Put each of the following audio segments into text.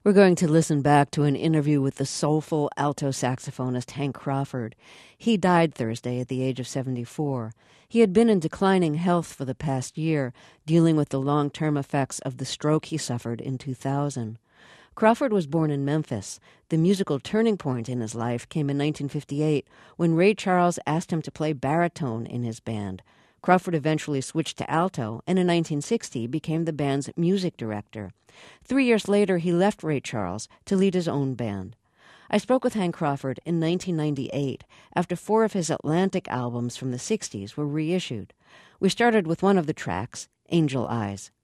We're going to listen back to an interview with the soulful alto saxophonist Hank Crawford. He died Thursday at the age of 74. He had been in declining health for the past year, dealing with the long-term effects of the stroke he suffered in 2000. Crawford was born in Memphis. The musical turning point in his life came in 1958 when Ray Charles asked him to play baritone in his band. Crawford eventually switched to alto and in 1960 became the band's music director. 3 years later, he left Ray Charles to lead his own band. I spoke with Hank Crawford in 1998 after 4 of his Atlantic albums from the 60s were reissued. We started with one of the tracks, Angel Eyes.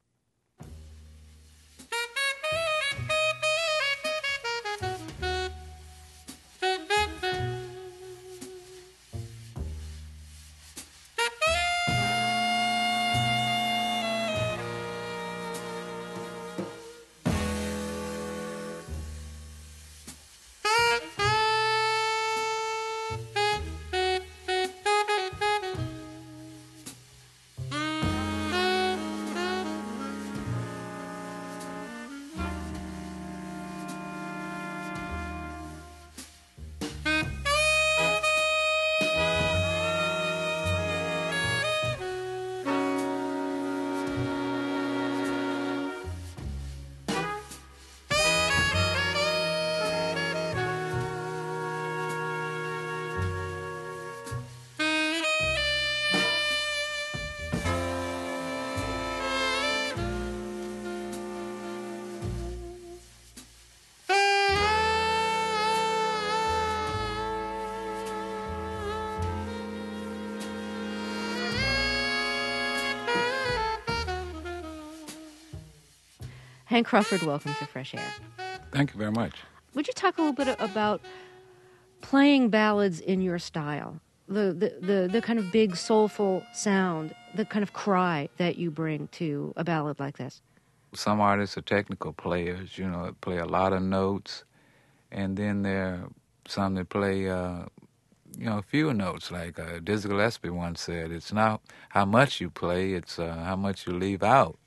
Hank Crawford, welcome to Fresh Air. Thank you very much. Would you talk a little bit about playing ballads in your style? The kind of big, soulful sound, the kind of cry that you bring to a ballad like this? Some artists are technical players, play a lot of notes. And then there are some that play, fewer notes. Like Dizzy Gillespie once said, it's not how much you play, it's how much you leave out,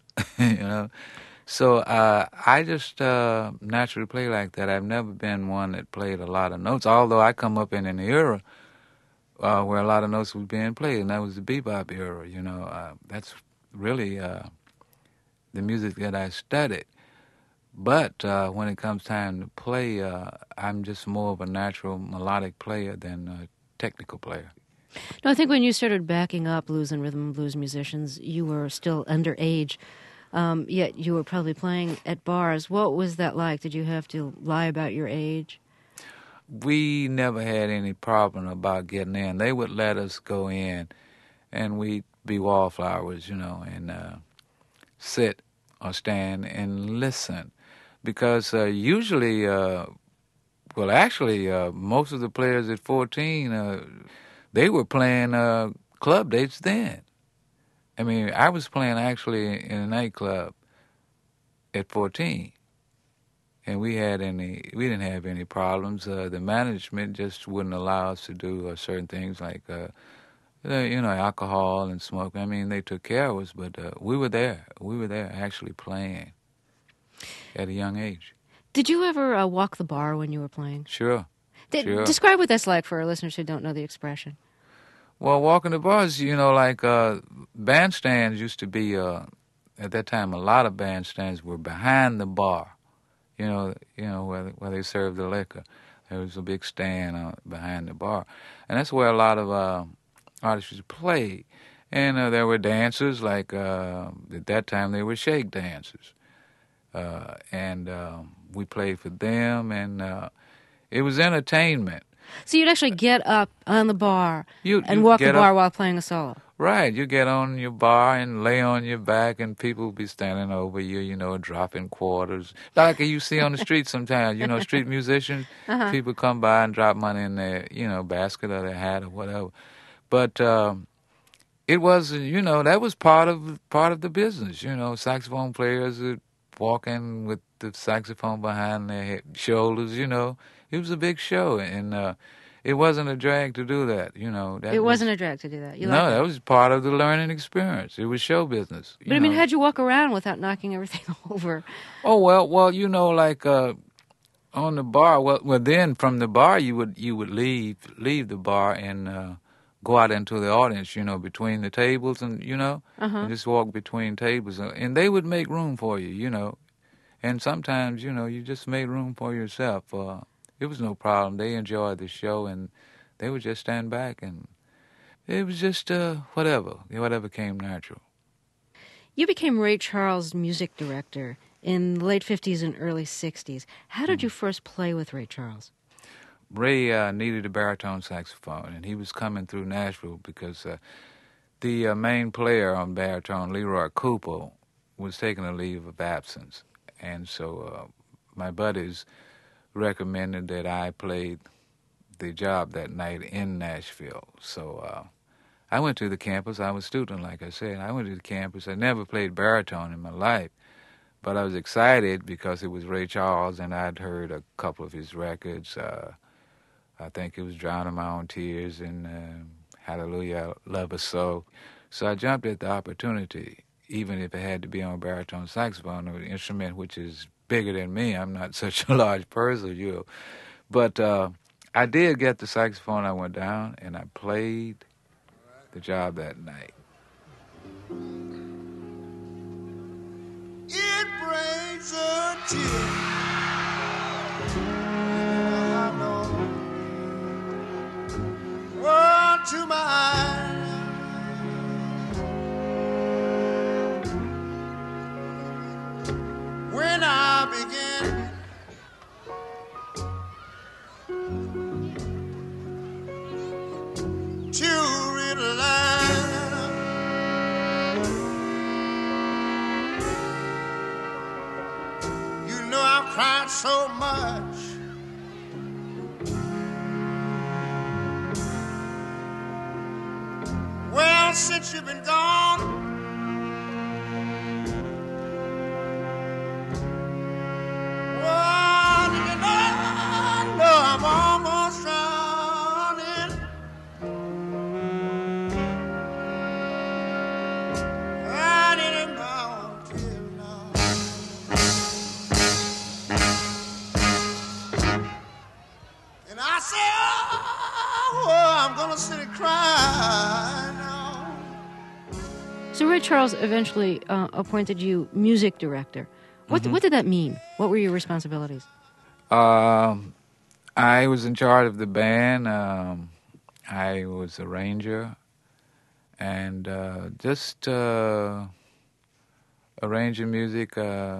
So I just naturally play like that. I've never been one that played a lot of notes, although I come up in an era where a lot of notes was being played, and that was the bebop era, That's really the music that I studied. But when it comes time to play, I'm just more of a natural melodic player than a technical player. No, I think when you started backing up blues and rhythm and blues musicians, you were still underage. Yet you were probably playing at bars. What was that like? Did you have to lie about your age? We never had any problem about getting in. They would let us go in, and we'd be wallflowers, and sit or stand and listen. Because usually, most of the players at 14, they were playing club dates then. I mean, I was playing actually in a nightclub at 14, and we didn't have any problems. The management just wouldn't allow us to do certain things like, alcohol and smoke. I mean, they took care of us, but we were there. We were there actually playing at a young age. Did you ever walk the bar when you were playing? Sure. Sure. Describe what that's like for our listeners who don't know the expression. Well, walking the bars, like bandstands used to be, at that time, a lot of bandstands were behind the bar, where they served the liquor. There was a big stand behind the bar. And that's where a lot of artists used to play. And there were dancers, like at that time they were shake dancers. And we played for them, and it was entertainment. So you'd actually get up on the bar and walk the bar while playing a solo? Right. You get on your bar and lay on your back, and people will be standing over you, dropping quarters. Like you see on the street sometimes, street musicians, people come by and drop money in their, basket or their hat or whatever. But it was, that was part of the business. Saxophone players would walk in with the saxophone behind their shoulders. It was a big show, and it wasn't a drag to do that. You know, It wasn't a drag to do that. You no, liked that it. was part of the learning experience. It was show business. But I mean, how'd you walk around without knocking everything over? Oh well, you know, like on the bar. Well, then from the bar you would leave the bar and go out into the audience. You know, between the tables and and just walk between tables, and they would make room for you. You know, and sometimes you just made room for yourself. It was no problem. They enjoyed the show, and they would just stand back, and it was just whatever came natural. You became Ray Charles' music director in the late 50s and early 60s. How did you first play with Ray Charles? Ray needed a baritone saxophone, and he was coming through Nashville because the main player on baritone, Leroy Cooper, was taking a leave of absence. And so my buddies recommended that I played the job that night in Nashville. So I went to the campus. I was a student, like I said. I went to the campus. I never played baritone in my life, but I was excited because it was Ray Charles, and I'd heard a couple of his records. I think it was Drowning My Own Tears and Hallelujah, Love Us So. So I jumped at the opportunity, even if it had to be on baritone saxophone, or an instrument which is bigger than me. I'm not such a large person, But I did get the saxophone. I went down and I played the job that night. It brings a tear. I know. Oh, to my eyes. When I begin to realize I've cried so much. Well, since you've been gone, well, you know I'm almost drowning. I didn't know till now. And I say, oh, I'm gonna sit and cry now. So Ray Charles eventually appointed you music director. What did that mean? What were your responsibilities? I was in charge of the band. I was a arranger and just arranging music,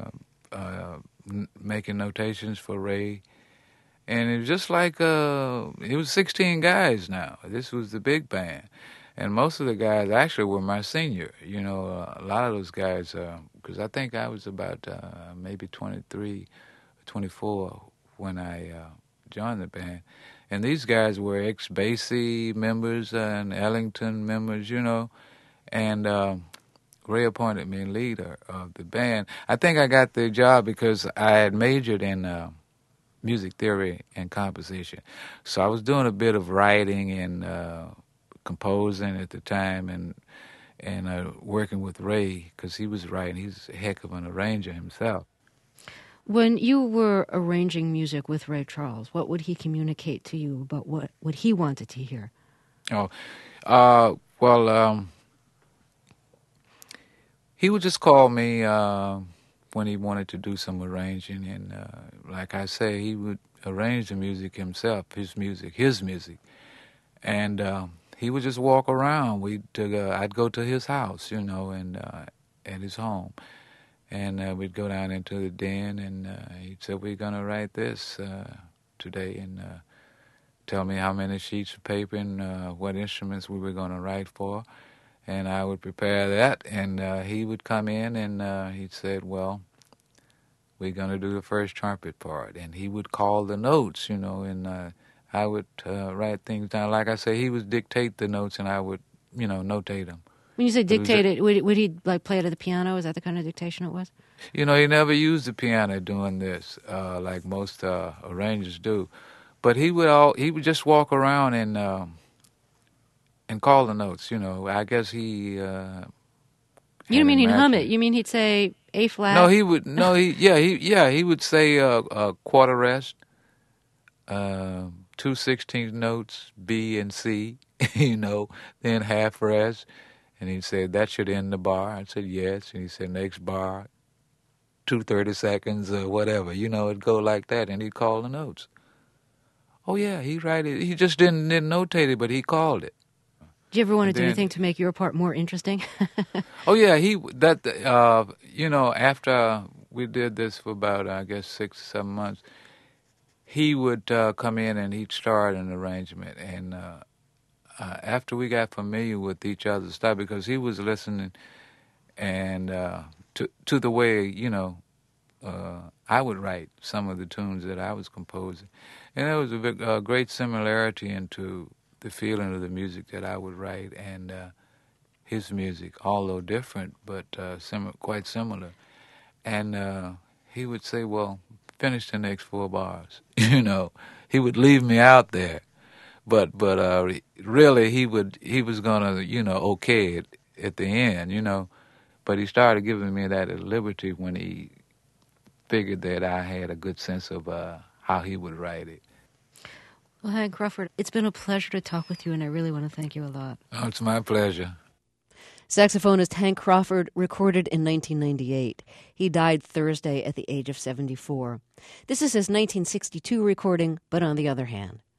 making notations for Ray. And it was just like, it was 16 guys now. This was the big band. And most of the guys actually were my senior. You know, a lot of those guys, because I think I was about maybe 23, 24 when I joined the band. And these guys were ex-Basie members and Ellington members, you know. And Ray appointed me leader of the band. I think I got the job because I had majored in music theory and composition. So I was doing a bit of writing and composing at the time and working with Ray because he was writing. He's a heck of an arranger himself. When you were arranging music with Ray Charles, what would he communicate to you about what he wanted to hear? He would just call me when he wanted to do some arranging, and like I say, he would arrange the music himself, his music, and he would just walk around. I'd go to his house, you know, and at his home. And we'd go down into the den, and he'd say, we're going to write this today, and tell me how many sheets of paper and what instruments we were going to write for. And I would prepare that, and he would come in, and he'd say, well, we're going to do the first trumpet part. And he would call the notes, you know, and I would write things down. Like I say, he would dictate the notes, and I would, you know, notate them. When you say dictate it, would he like play it at the piano? Is that the kind of dictation it was? You know, he never used the piano doing this, like most arrangers do. But he would just walk around and call the notes. I guess he. You don't mean he'd hum it? You mean he'd say A flat? No, he would. No, he would say a quarter rest, 2/16 notes, B and C. Then half rest, and he said that should end the bar. I said yes, and he said next bar, 2/30 seconds or whatever. It'd go like that, and he'd call the notes. Oh yeah, he write it. He just didn't notate it, but he called it. Did you ever want to do anything to make your part more interesting? Oh yeah, after we did this for about, I guess, 6 or 7 months, he would come in and he'd start an arrangement. And after we got familiar with each other's style, because he was listening and to the way, I would write some of the tunes that I was composing. And there was a great similarity into the feeling of the music that I would write and his music, although different, but quite similar. And he would say, well, finish the next 4 bars. He would leave me out there. But really he was going to, okay it at the end, But he started giving me that liberty when he figured that I had a good sense of how he would write it. Well, Hank Crawford, it's been a pleasure to talk with you, and I really want to thank you a lot. Oh, it's my pleasure. Saxophonist Hank Crawford recorded in 1998. He died Thursday at the age of 74. This is his 1962 recording, But on the Other Hand.